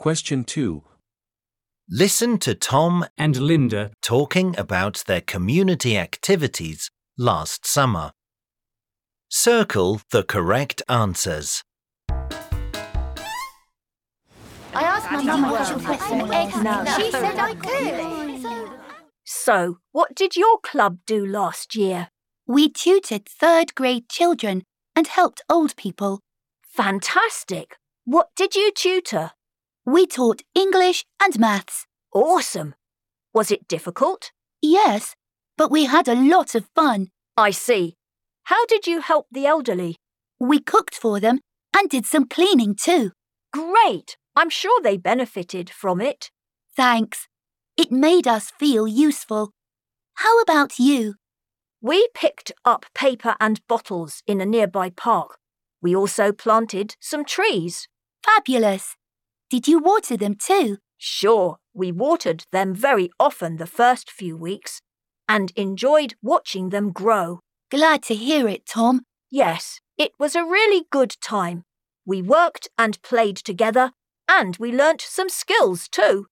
Question 2. Listen to Tom and Linda talking about their community activities last summer. Circle the correct answers. I asked my mum what to put some eggs now. She said I could. So, what did your club do last year? We tutored third-grade children and helped old people. Fantastic! What did you tutor? We taught English and maths. Awesome! Was it difficult? Yes, but we had a lot of fun. I see. How did you help the elderly? We cooked for them and did some cleaning too. Great! I'm sure they benefited from it. Thanks. It made us feel useful. How about you? We picked up paper and bottles in a nearby park. We also planted some trees. Fabulous. Did you water them too? Sure, we watered them very often the first few weeks and enjoyed watching them grow. Glad to hear it, Tom. Yes, it was a really good time. We worked and played together and we learnt some skills too.